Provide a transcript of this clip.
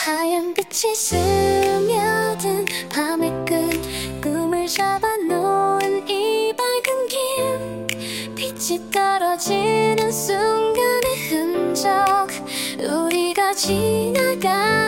하얀 빛이 스며든 밤의 끝 꿈을 잡아놓은 이 밝은 길 빛이 떨어지는 순간의 흔적 우리가 지나가